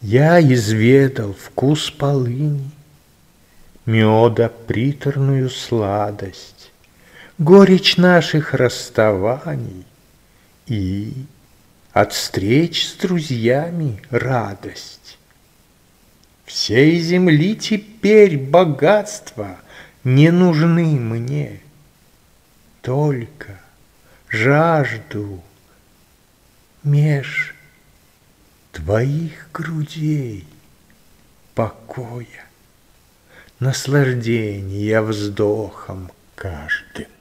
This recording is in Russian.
Я изведал вкус полыни, меда приторную сладость, горечь наших расставаний и от встреч с друзьями радость. Всей земли теперь богатства не нужны мне, только жажду меж твоих грудей покоя, наслаждения вздохом каждым.